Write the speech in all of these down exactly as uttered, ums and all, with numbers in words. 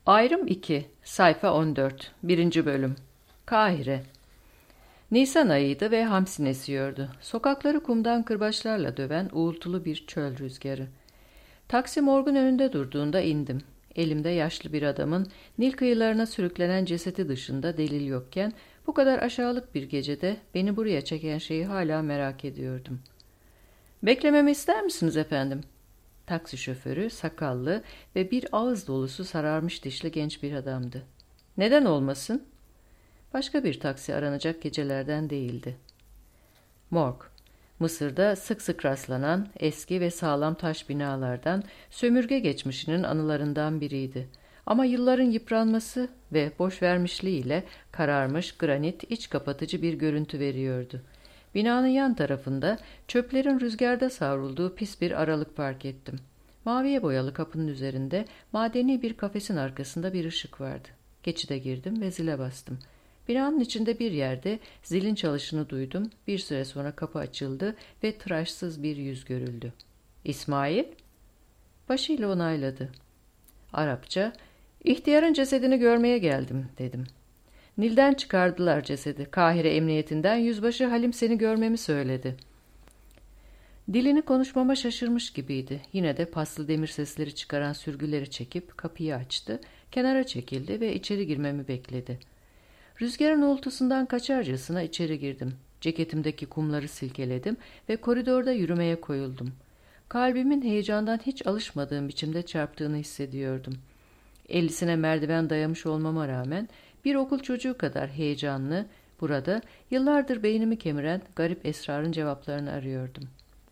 Ayrım iki, sayfa on dört, birinci bölüm. Kahire. Nisan ayıydı ve hamsin esiyordu. Sokakları kumdan kırbaçlarla döven uğultulu bir çöl rüzgarı. Taksi morgun önünde durduğunda indim. Elimde yaşlı bir adamın Nil kıyılarına sürüklenen cesedi dışında delil yokken bu kadar aşağılık bir gecede beni buraya çeken şeyi hala merak ediyordum. "Beklememi ister misiniz efendim?" Taksi şoförü sakallı ve bir ağız dolusu sararmış dişli genç bir adamdı. "Neden olmasın?" Başka bir taksi aranacak gecelerden değildi. Morg, Mısır'da sık sık rastlanan eski ve sağlam taş binalardan, sömürge geçmişinin anılarından biriydi. Ama yılların yıpranması ve boşvermişliğiyle kararmış granit iç kapatıcı bir görüntü veriyordu. Binanın yan tarafında çöplerin rüzgarda savrulduğu pis bir aralık fark ettim. Maviye boyalı kapının üzerinde madeni bir kafesin arkasında bir ışık vardı. Geçide girdim ve zile bastım. Binanın içinde bir yerde zilin çalışını duydum. Bir süre sonra kapı açıldı ve tıraşsız bir yüz görüldü. "İsmail?" Başıyla onayladı. Arapça, "İhtiyarın cesedini görmeye geldim," dedim. "Nil'den çıkardılar cesedi. Kahire Emniyetinden yüzbaşı Halim seni görmemi söyledi." Dilini konuşmama şaşırmış gibiydi. Yine de paslı demir sesleri çıkaran sürgüleri çekip kapıyı açtı, kenara çekildi ve içeri girmemi bekledi. Rüzgarın uğultusundan kaçarcasına içeri girdim. Ceketimdeki kumları silkeledim ve koridorda yürümeye koyuldum. Kalbimin heyecandan hiç alışmadığım biçimde çarptığını hissediyordum. Ellisine merdiven dayamış olmama rağmen bir okul çocuğu kadar heyecanlı, burada yıllardır beynimi kemiren garip esrarın cevaplarını arıyordum.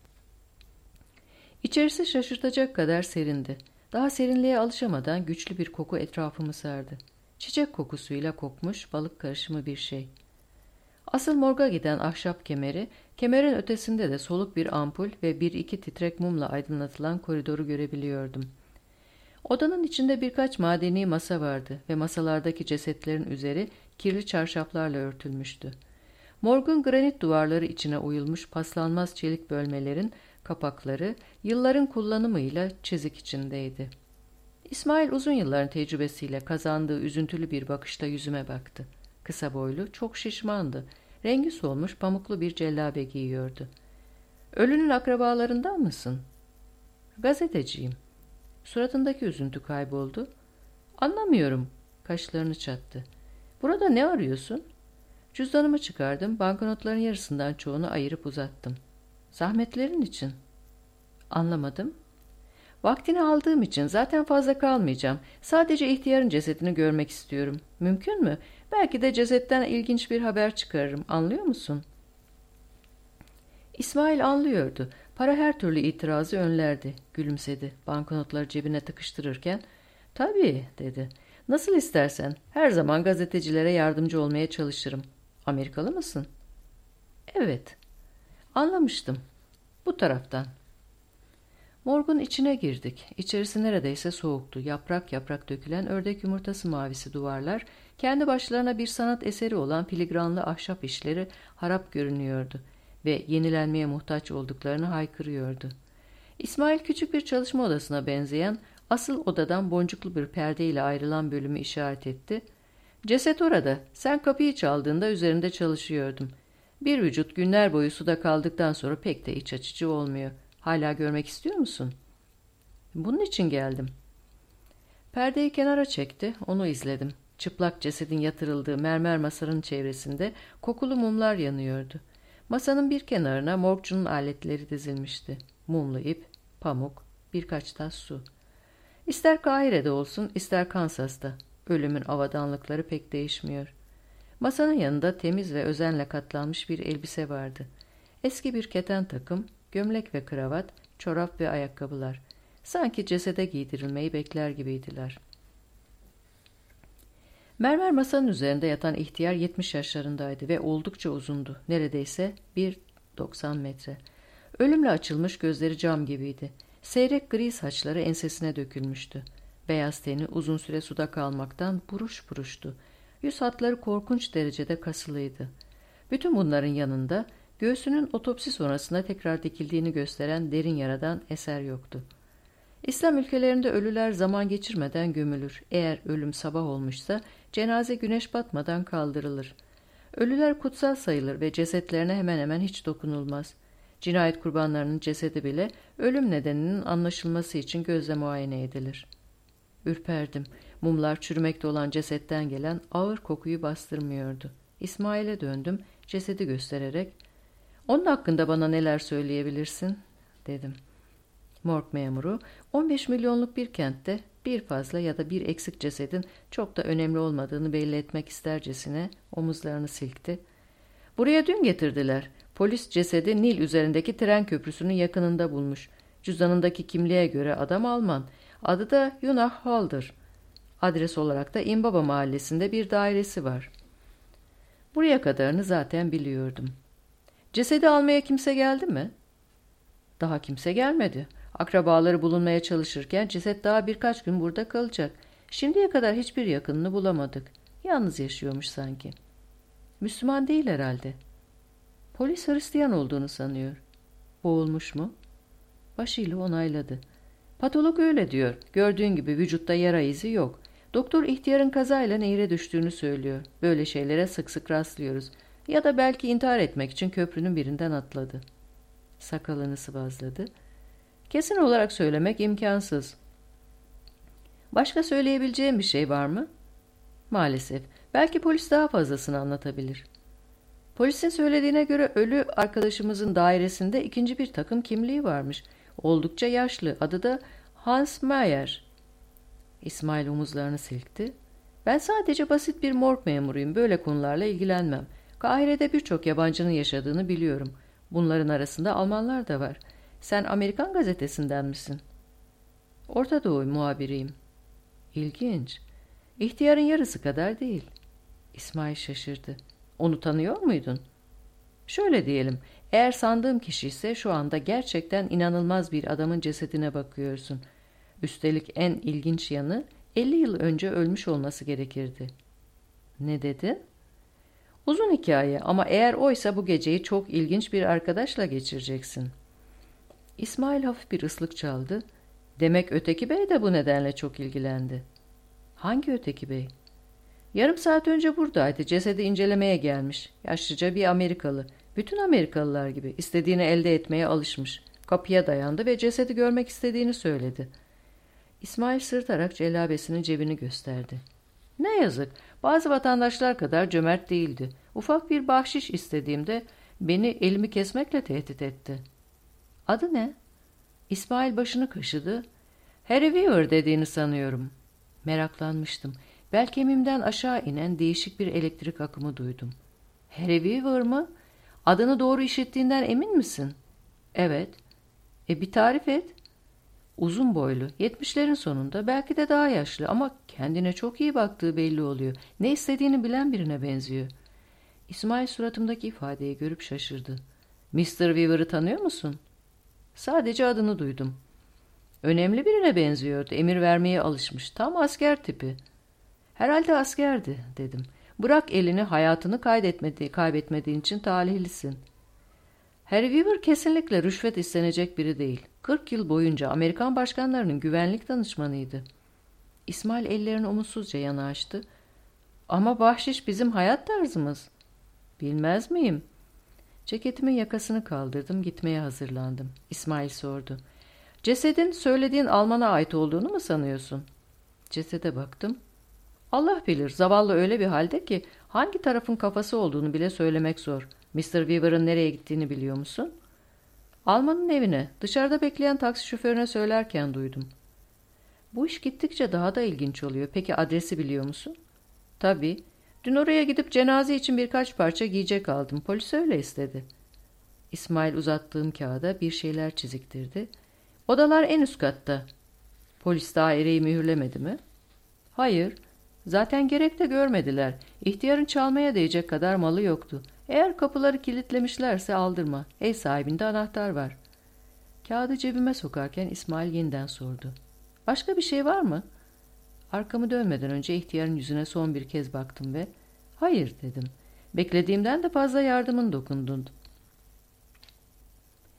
İçerisi şaşırtacak kadar serindi. Daha serinliğe alışamadan güçlü bir koku etrafımı sardı. Çiçek kokusuyla kokmuş balık karışımı bir şey. Asıl morga giden ahşap kemeri, kemerin ötesinde de soluk bir ampul ve bir iki titrek mumla aydınlatılan koridoru görebiliyordum. Odanın içinde birkaç madeni masa vardı ve masalardaki cesetlerin üzeri kirli çarşaflarla örtülmüştü. Morgun granit duvarları içine oyulmuş paslanmaz çelik bölmelerin kapakları yılların kullanımıyla çizik içindeydi. İsmail uzun yılların tecrübesiyle kazandığı üzüntülü bir bakışla yüzüme baktı. Kısa boylu, çok şişmandı. Rengi solmuş pamuklu bir cellabe giyiyordu. "Ölünün akrabalarından mısın?" "Gazeteciyim." Suratındaki üzüntü kayboldu. "Anlamıyorum." Kaşlarını çattı. "Burada ne arıyorsun?" Cüzdanımı çıkardım. Banknotların yarısından çoğunu ayırıp uzattım. "Zahmetlerin için." "Anlamadım." "Vaktini aldığım için. Zaten fazla kalmayacağım. Sadece ihtiyarın cesedini görmek istiyorum. Mümkün mü? Belki de cesetten ilginç bir haber çıkarırım. Anlıyor musun?" İsmail anlıyordu. Para her türlü itirazı önlerdi. Gülümsedi. Banknotları cebine tıkıştırırken, "Tabii," dedi. "Nasıl istersen. Her zaman gazetecilere yardımcı olmaya çalışırım. Amerikalı mısın?" "Evet." "Anlamıştım. Bu taraftan." Morgun içine girdik. İçerisi neredeyse soğuktu. Yaprak yaprak dökülen ördek yumurtası mavisi duvarlar, kendi başlarına bir sanat eseri olan filigranlı ahşap işleri harap görünüyordu ve yenilenmeye muhtaç olduklarını haykırıyordu. İsmail küçük bir çalışma odasına benzeyen, asıl odadan boncuklu bir perdeyle ayrılan bölümü işaret etti. "Ceset orada. Sen kapıyı çaldığında üzerinde çalışıyordum. Bir vücut günler boyu suda kaldıktan sonra pek de iç açıcı olmuyor. Hala görmek istiyor musun?" "Bunun için geldim." Perdeyi kenara çekti, onu izledim. Çıplak cesedin yatırıldığı mermer masanın çevresinde kokulu mumlar yanıyordu. Masanın bir kenarına morgcunun aletleri dizilmişti. Mumlu ip, pamuk, birkaç tas su. İster Kahire'de olsun, ister Kansas'ta. Ölümün avadanlıkları pek değişmiyor. Masanın yanında temiz ve özenle katlanmış bir elbise vardı. Eski bir keten takım, gömlek ve kravat, çorap ve ayakkabılar. Sanki cesede giydirilmeyi bekler gibiydiler. Mermer masanın üzerinde yatan ihtiyar yetmiş yaşlarındaydı ve oldukça uzundu. Neredeyse bir doksan metre. Ölümle açılmış gözleri cam gibiydi. Seyrek gri saçları ensesine dökülmüştü. Beyaz teni uzun süre suda kalmaktan buruş buruştu. Yüz hatları korkunç derecede kasılıydı. Bütün bunların yanında göğsünün otopsi sonrasında tekrar dikildiğini gösteren derin yaradan eser yoktu. İslam ülkelerinde ölüler zaman geçirmeden gömülür. Eğer ölüm sabah olmuşsa cenaze güneş batmadan kaldırılır. Ölüler kutsal sayılır ve cesetlerine hemen hemen hiç dokunulmaz. Cinayet kurbanlarının cesedi bile ölüm nedeninin anlaşılması için gözle muayene edilir. Ürperdim. Mumlar çürümekte olan cesetten gelen ağır kokuyu bastırmıyordu. İsmail'e döndüm, cesedi göstererek, "Onun hakkında bana neler söyleyebilirsin?" dedim. Morg memuru, on beş milyonluk bir kentte bir fazla ya da bir eksik cesedin çok da önemli olmadığını belli etmek istercesine omuzlarını silkti. "Buraya dün getirdiler. Polis cesedi Nil üzerindeki tren köprüsünün yakınında bulmuş. Cüzdanındaki kimliğe göre adam Alman. Adı da Yunah Hall'dır. Adres olarak da İmbaba mahallesinde bir dairesi var." Buraya kadarını zaten biliyordum. "Cesedi almaya kimse geldi mi?" "Daha kimse gelmedi. Akrabaları bulunmaya çalışırken ceset daha birkaç gün burada kalacak. Şimdiye kadar hiçbir yakınını bulamadık. Yalnız yaşıyormuş sanki." "Müslüman değil herhalde." "Polis Hristiyan olduğunu sanıyor." "Boğulmuş mu?" Başıyla onayladı. "Patolog öyle diyor. Gördüğün gibi vücutta yara izi yok. Doktor ihtiyarın kazayla nehire düştüğünü söylüyor. Böyle şeylere sık sık rastlıyoruz. Ya da belki intihar etmek için köprünün birinden atladı." Sakalını sıvazladı. "Kesin olarak söylemek imkansız." "Başka söyleyebileceğim bir şey var mı?" "Maalesef. Belki polis daha fazlasını anlatabilir." "Polisin söylediğine göre ölü arkadaşımızın dairesinde ikinci bir takım kimliği varmış. Oldukça yaşlı. Adı da Hans Meyer." İsmail omuzlarını silkti. "Ben sadece basit bir morg memuruyum. Böyle konularla ilgilenmem. Kahire'de birçok yabancının yaşadığını biliyorum. Bunların arasında Almanlar da var. Sen Amerikan gazetesinden misin?" "Orta Doğu muhabiriyim." "İlginç. İhtiyarın yarısı kadar değil." İsmail şaşırdı. "Onu tanıyor muydun?" "Şöyle diyelim, eğer sandığım kişi ise şu anda gerçekten inanılmaz bir adamın cesedine bakıyorsun. Üstelik en ilginç yanı elli yıl önce ölmüş olması gerekirdi." "Ne dedin?" "Uzun hikaye ama eğer oysa bu geceyi çok ilginç bir arkadaşla geçireceksin." İsmail hafif bir ıslık çaldı. "Demek öteki bey de bu nedenle çok ilgilendi." "Hangi öteki bey?" "Yarım saat önce buradaydı. Cesedi incelemeye gelmiş. Yaşlıca bir Amerikalı. Bütün Amerikalılar gibi istediğini elde etmeye alışmış. Kapıya dayandı ve cesedi görmek istediğini söyledi." İsmail sırıtarak cellabesinin cebini gösterdi. "Ne yazık, bazı vatandaşlar kadar cömert değildi. Ufak bir bahşiş istediğimde beni elimi kesmekle tehdit etti." "Adı ne?" İsmail başını kaşıdı. "Harry Weaver dediğini sanıyorum." Meraklanmıştım. Bel kemiğimden aşağı inen değişik bir elektrik akımı duydum. "Harry Weaver mı? Adını doğru işittiğinden emin misin?" "Evet." "E bir tarif et." "Uzun boylu, yetmişlerin sonunda, belki de daha yaşlı ama kendine çok iyi baktığı belli oluyor. Ne istediğini bilen birine benziyor." İsmail suratımdaki ifadeyi görüp şaşırdı. "mister Weaver'ı tanıyor musun?" "Sadece adını duydum." "Önemli birine benziyordu. Emir vermeye alışmış. Tam asker tipi." "Herhalde askerdi," dedim. "Bırak elini, hayatını kaybetmedi, kaybetmediğin için talihlisin." "Harry Weaver kesinlikle rüşvet istenecek biri değil. Kırk yıl boyunca Amerikan başkanlarının güvenlik danışmanıydı." İsmail ellerini umutsuzca yana açtı. "Ama bahşiş bizim hayat tarzımız." "Bilmez miyim?" Ceketimin yakasını kaldırdım, gitmeye hazırlandım. İsmail sordu. "Cesedin söylediğin Alman'a ait olduğunu mu sanıyorsun?" Cesede baktım. "Allah bilir, zavallı öyle bir halde ki hangi tarafın kafası olduğunu bile söylemek zor. mister Weaver'ın nereye gittiğini biliyor musun?" "Alman'ın evine, dışarıda bekleyen taksi şoförüne söylerken duydum." "Bu iş gittikçe daha da ilginç oluyor. Peki adresi biliyor musun?" "Tabii. Dün oraya gidip cenaze için birkaç parça giyecek aldım. Polis öyle istedi." İsmail uzattığım kağıda bir şeyler çiziktirdi. "Odalar en üst katta." "Polis daireyi mühürlemedi mi?" "Hayır. Zaten gerek de görmediler. İhtiyarın çalmaya değecek kadar malı yoktu. Eğer kapıları kilitlemişlerse aldırma. Ev sahibinde anahtar var." Kağıdı cebime sokarken İsmail yeniden sordu. "Başka bir şey var mı?" Arkamı dönmeden önce ihtiyarın yüzüne son bir kez baktım ve "Hayır," dedim. "Beklediğimden de fazla yardımın dokundun."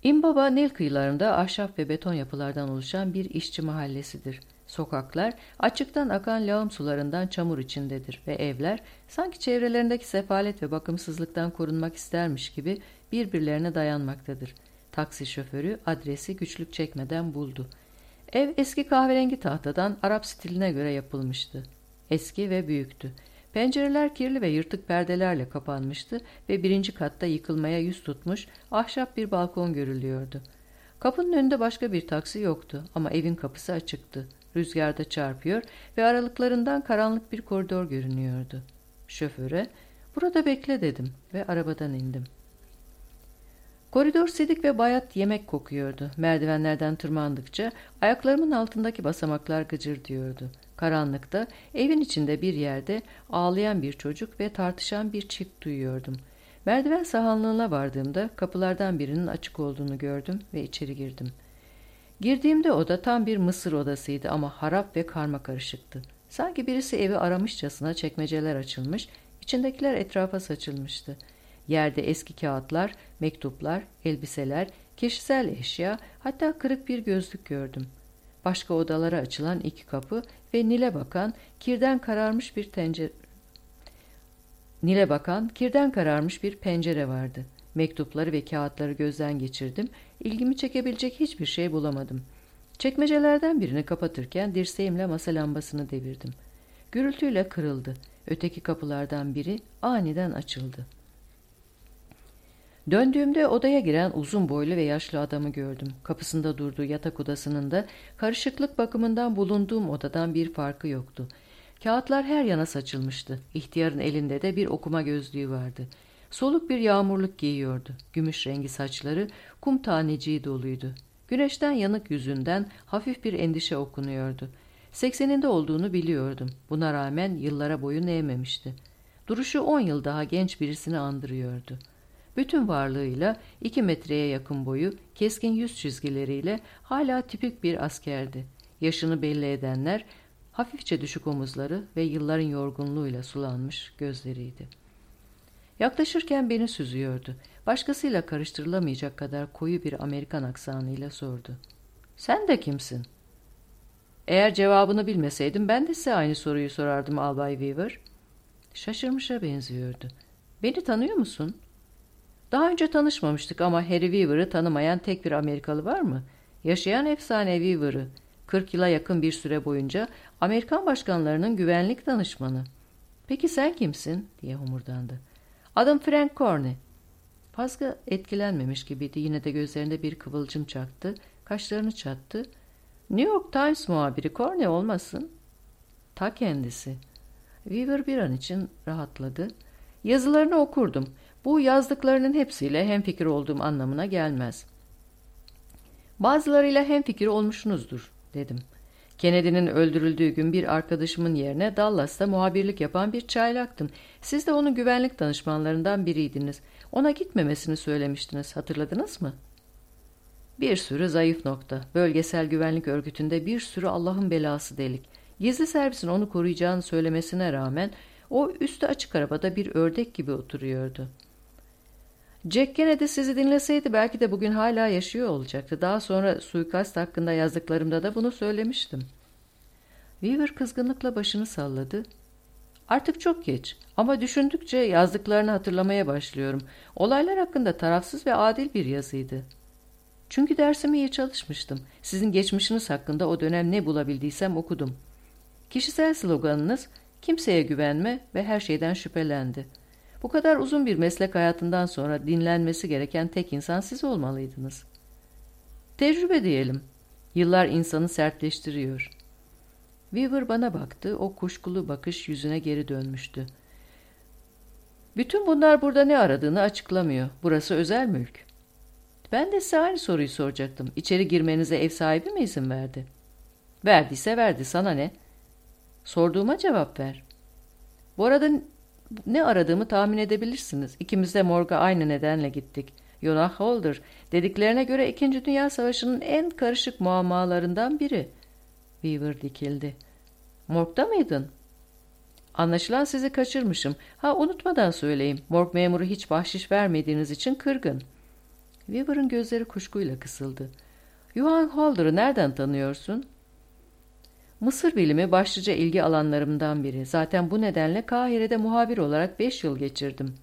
İmbaba, Nil kıyılarında ahşap ve beton yapılardan oluşan bir işçi mahallesidir. Sokaklar açıktan akan lağım sularından çamur içindedir ve evler sanki çevrelerindeki sefalet ve bakımsızlıktan korunmak istermiş gibi birbirlerine dayanmaktadır. Taksi şoförü adresi güçlük çekmeden buldu. Ev eski kahverengi tahtadan Arap stiline göre yapılmıştı. Eski ve büyüktü. Pencereler kirli ve yırtık perdelerle kapanmıştı ve birinci katta yıkılmaya yüz tutmuş ahşap bir balkon görülüyordu. Kapının önünde başka bir taksi yoktu ama evin kapısı açıktı. Rüzgarda çarpıyor ve aralıklarından karanlık bir koridor görünüyordu. Şoföre, "Burada bekle," dedim ve arabadan indim. Koridor sidik ve bayat yemek kokuyordu. Merdivenlerden tırmandıkça ayaklarımın altındaki basamaklar gıcırdıyordu. Karanlıkta evin içinde bir yerde ağlayan bir çocuk ve tartışan bir çift duyuyordum. Merdiven sahanlığına vardığımda kapılardan birinin açık olduğunu gördüm ve içeri girdim. Girdiğimde oda tam bir Mısır odasıydı ama harap ve karmakarışıktı. Sanki birisi evi aramışçasına çekmeceler açılmış, içindekiler etrafa saçılmıştı. Yerde eski kağıtlar, mektuplar, elbiseler, kişisel eşya, hatta kırık bir gözlük gördüm. Başka odalara açılan iki kapı ve Nil'e bakan, kirden kararmış bir tencere... Nil'e bakan, kirden kararmış bir pencere vardı. Mektupları ve kağıtları gözden geçirdim. İlgimi çekebilecek hiçbir şey bulamadım. Çekmecelerden birini kapatırken dirseğimle masa lambasını devirdim. Gürültüyle kırıldı. Öteki kapılardan biri aniden açıldı. Döndüğümde odaya giren uzun boylu ve yaşlı adamı gördüm. Kapısında durduğu yatak odasının da karışıklık bakımından bulunduğum odadan bir farkı yoktu. Kağıtlar her yana saçılmıştı. İhtiyarın elinde de bir okuma gözlüğü vardı. Soluk bir yağmurluk giyiyordu. Gümüş rengi saçları kum taneciği doluydu. Güneşten yanık yüzünden hafif bir endişe okunuyordu. Sekseninde olduğunu biliyordum. Buna rağmen yıllara boyun eğmemişti. Duruşu on yıl daha genç birisini andırıyordu. Bütün varlığıyla iki metreye yakın boyu, keskin yüz çizgileriyle hala tipik bir askerdi. Yaşını belli edenler, hafifçe düşük omuzları ve yılların yorgunluğuyla sulanmış gözleriydi. Yaklaşırken beni süzüyordu. Başkasıyla karıştırılamayacak kadar koyu bir Amerikan aksanıyla sordu. "Sen de kimsin?" Eğer cevabını bilmeseydim ben de size aynı soruyu sorardım Albay Weaver. Şaşırmışa benziyordu. "Beni tanıyor musun?" "Daha önce tanışmamıştık ama Harry Weaver'ı tanımayan tek bir Amerikalı var mı? Yaşayan efsane Weaver'ı, kırk yıla yakın bir süre boyunca Amerikan başkanlarının güvenlik danışmanı." "Peki sen kimsin?" diye homurdandı. "Adım Frank Corney." Fazla etkilenmemiş gibiydi. Yine de gözlerinde bir kıvılcım çaktı. Kaşlarını çattı. "New York Times muhabiri Corney olmasın?" "Ta kendisi." Weaver bir an için rahatladı. "Yazılarını okurdum. Bu yazdıklarının hepsiyle hemfikir olduğum anlamına gelmez." "Bazılarıyla hemfikir olmuşsunuzdur," dedim. "Kennedy'nin öldürüldüğü gün bir arkadaşımın yerine Dallas'ta muhabirlik yapan bir çaylaktım. Siz de onun güvenlik danışmanlarından biriydiniz. Ona gitmemesini söylemiştiniz. Hatırladınız mı?" "Bir sürü zayıf nokta. Bölgesel güvenlik örgütünde bir sürü Allah'ın belası delik. Gizli servisin onu koruyacağını söylemesine rağmen o üstü açık arabada bir ördek gibi oturuyordu. Jack Kennedy sizi dinleseydi belki de bugün hala yaşıyor olacaktı. Daha sonra suikast hakkında yazdıklarımda da bunu söylemiştim." Weaver kızgınlıkla başını salladı. "Artık çok geç ama düşündükçe yazdıklarını hatırlamaya başlıyorum. Olaylar hakkında tarafsız ve adil bir yazıydı. Çünkü dersimi iyi çalışmıştım. Sizin geçmişiniz hakkında o dönem ne bulabildiysem okudum. Kişisel sloganınız kimseye güvenme ve her şeyden şüphelendi. Bu kadar uzun bir meslek hayatından sonra dinlenmesi gereken tek insan siz olmalıydınız. Tecrübe diyelim. Yıllar insanı sertleştiriyor." Weaver bana baktı. O kuşkulu bakış yüzüne geri dönmüştü. "Bütün bunlar burada ne aradığını açıklamıyor. Burası özel mülk." "Ben de size aynı soruyu soracaktım. İçeri girmenize ev sahibi mi izin verdi?" "Verdiyse verdi. Sana ne?" "Sorduğuma cevap ver." "Bu arada ne aradığımı tahmin edebilirsiniz. İkimiz de morga aynı nedenle gittik. Jonah Holder dediklerine göre İkinci Dünya Savaşı'nın en karışık muammalarından biri." Weaver dikildi. "Morgda mıydın?" "Anlaşılan sizi kaçırmışım. Ha unutmadan söyleyeyim. Morg memuru hiç bahşiş vermediğiniz için kırgın." Weaver'ın gözleri kuşkuyla kısıldı. Johann Holder'ı nereden tanıyorsun? Mısır bilimi başlıca ilgi alanlarımdan biri. Zaten bu nedenle Kahire'de muhabir olarak beş yıl geçirdim.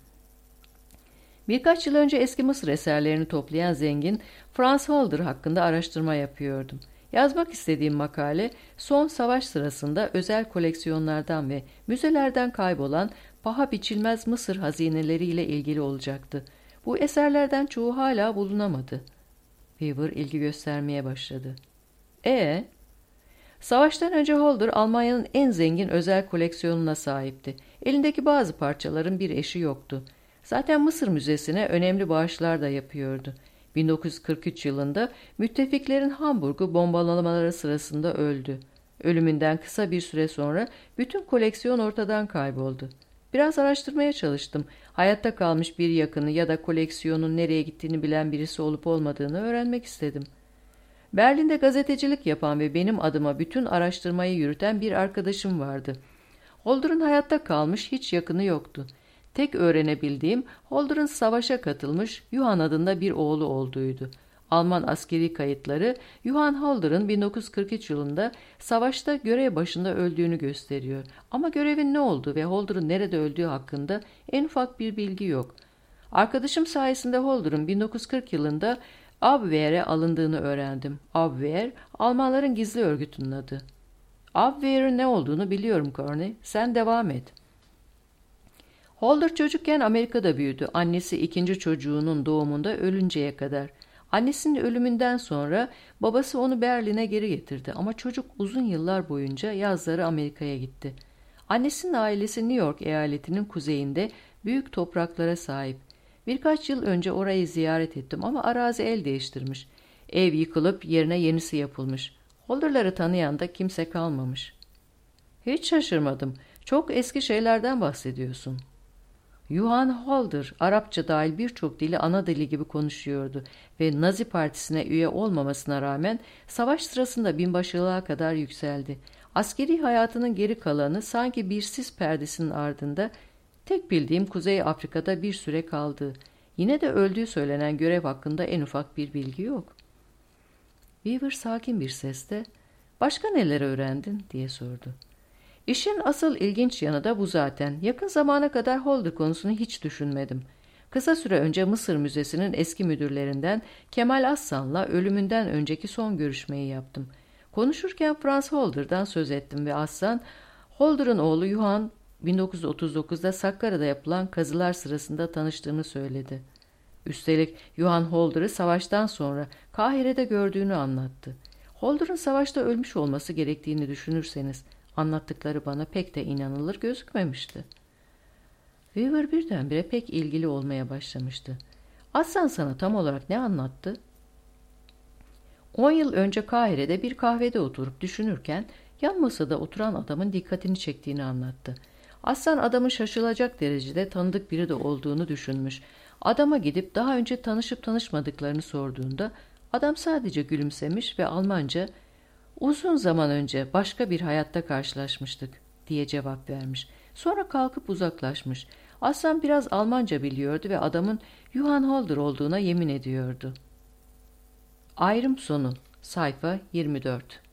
Birkaç yıl önce eski Mısır eserlerini toplayan zengin Franz Holder hakkında araştırma yapıyordum. Yazmak istediğim makale, son savaş sırasında özel koleksiyonlardan ve müzelerden kaybolan paha biçilmez Mısır hazineleriyle ilgili olacaktı. Bu eserlerden çoğu hala bulunamadı. Weaver ilgi göstermeye başladı. E Savaştan önce Holder, Almanya'nın en zengin özel koleksiyonuna sahipti. Elindeki bazı parçaların bir eşi yoktu. Zaten Mısır Müzesi'ne önemli bağışlar da yapıyordu. bin dokuz yüz kırk üç yılında müttefiklerin Hamburg'u bombalamaları sırasında öldü. Ölümünden kısa bir süre sonra bütün koleksiyon ortadan kayboldu. Biraz araştırmaya çalıştım. Hayatta kalmış bir yakını ya da koleksiyonun nereye gittiğini bilen birisi olup olmadığını öğrenmek istedim. Berlin'de gazetecilik yapan ve benim adıma bütün araştırmayı yürüten bir arkadaşım vardı. Holder'ın hayatta kalmış hiç yakını yoktu. Tek öğrenebildiğim Holder'ın savaşa katılmış Johann adında bir oğlu olduğuydu. Alman askeri kayıtları Johann Holder'ın bin dokuz yüz kırk üç yılında savaşta görev başında öldüğünü gösteriyor. Ama görevin ne olduğu ve Holder'ın nerede öldüğü hakkında en ufak bir bilgi yok. Arkadaşım sayesinde Holder'ın bin dokuz yüz kırk yılında Abwehr'e alındığını öğrendim. Abwehr, Almanların gizli örgütünün adı. Abwehr'in ne olduğunu biliyorum Corny. Sen devam et. Holder çocukken Amerika'da büyüdü. Annesi ikinci çocuğunun doğumunda ölünceye kadar. Annesinin ölümünden sonra babası onu Berlin'e geri getirdi ama çocuk uzun yıllar boyunca yazları Amerika'ya gitti. Annesinin ailesi New York eyaletinin kuzeyinde büyük topraklara sahip. Birkaç yıl önce orayı ziyaret ettim ama arazi el değiştirmiş. Ev yıkılıp yerine yenisi yapılmış. Holder'ları tanıyan da kimse kalmamış. Hiç şaşırmadım. Çok eski şeylerden bahsediyorsun. Johann Holder, Arapça dahil birçok dili ana dili gibi konuşuyordu ve Nazi Partisi'ne üye olmamasına rağmen savaş sırasında binbaşılığa kadar yükseldi. Askeri hayatının geri kalanı sanki bir sis perdesinin ardında, tek bildiğim Kuzey Afrika'da bir süre kaldı. Yine de öldüğü söylenen görev hakkında en ufak bir bilgi yok. Weaver sakin bir sesle, "Başka neler öğrendin?" diye sordu. İşin asıl ilginç yanı da bu zaten. Yakın zamana kadar Holder konusunu hiç düşünmedim. Kısa süre önce Mısır Müzesi'nin eski müdürlerinden Kemal Aslan'la ölümünden önceki son görüşmeyi yaptım. Konuşurken Franz Holder'dan söz ettim ve Aslan, Holder'ın oğlu Johann bin dokuz yüz otuz dokuzda Sakara'da yapılan kazılar sırasında tanıştığını söyledi. Üstelik Johann Holder'ı savaştan sonra Kahire'de gördüğünü anlattı. Holder'ın savaşta ölmüş olması gerektiğini düşünürseniz, anlattıkları bana pek de inanılır gözükmemişti. Weaver birdenbire pek ilgili olmaya başlamıştı. Aslan sana tam olarak ne anlattı? On yıl önce Kahire'de bir kahvede oturup düşünürken yan masada oturan adamın dikkatini çektiğini anlattı. Aslan adamın şaşılacak derecede tanıdık biri de olduğunu düşünmüş. Adama gidip daha önce tanışıp tanışmadıklarını sorduğunda adam sadece gülümsemiş ve Almanca "Uzun zaman önce başka bir hayatta karşılaşmıştık" diye cevap vermiş. Sonra kalkıp uzaklaşmış. Aslan biraz Almanca biliyordu ve adamın Johann Holder olduğuna yemin ediyordu. Ayrım sonu. Sayfa yirmi dört.